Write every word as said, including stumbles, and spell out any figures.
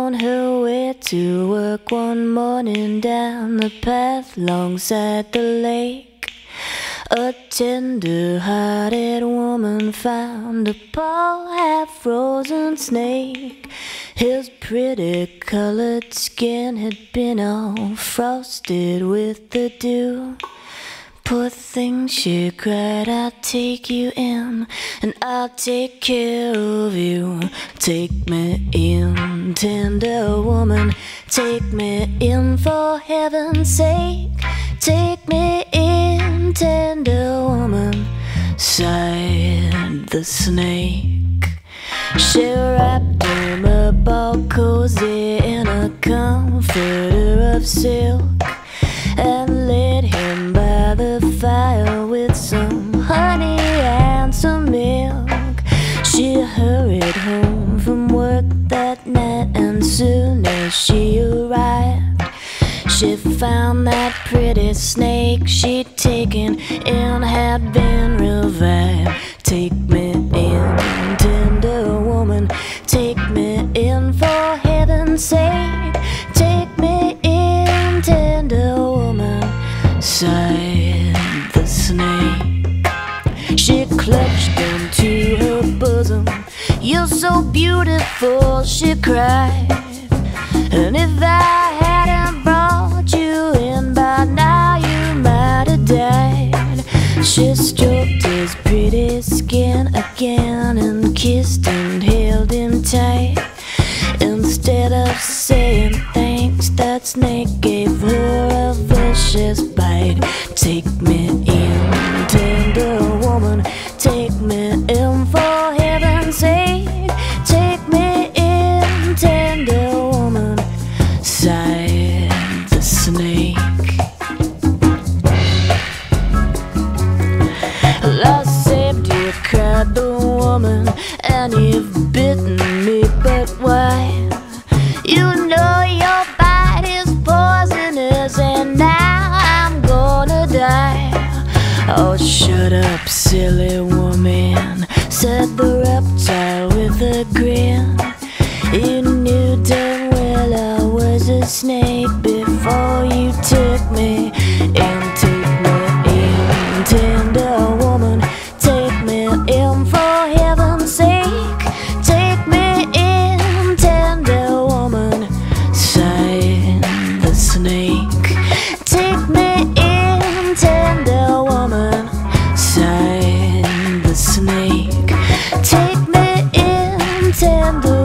on her way to work one morning down the path alongside the lake. A tender-hearted woman found a poor half-frozen snake. His pretty colored skin had been all frosted with the dew. Poor thing, she cried, I'll take you in, and I'll take care of you. Take me in, tender woman, take me in for heaven's sake. Take me in, tender woman, sighed the snake. She wrapped him up all cozy in a comforter of silk, and laid him by the fire with some honey and some milk. She hurried home from work that night, and soon as she arrived, she found that pretty snake she'd taken in had been revived. Take me in, tender woman, take me in for heaven's sake. Take me in, tender woman, sighed the snake. She clutched into her bosom. You're so beautiful, she cried, and if I hadn't brought you in by now, you might have died. She stroked his pretty skin again and kissed and held him tight. Instead of saying thanks, that snake gave her a vicious bite. Take me in, tender woman, take me in for heaven's sake. Take me in, tender woman, sighed the snake. I saved you, cried the woman, and you've bitten me, but why? You know your bite is poisonous, and now I'm gonna die. Oh, shut up, silly woman, said the reptile with a grin. You knew damn well I was a snake before you took me in. Take me in, tender woman, take me in for heaven's sake. Take me in, tender woman, sighed the snake. Take me in, tender woman, sighed the snake. Take me in, tender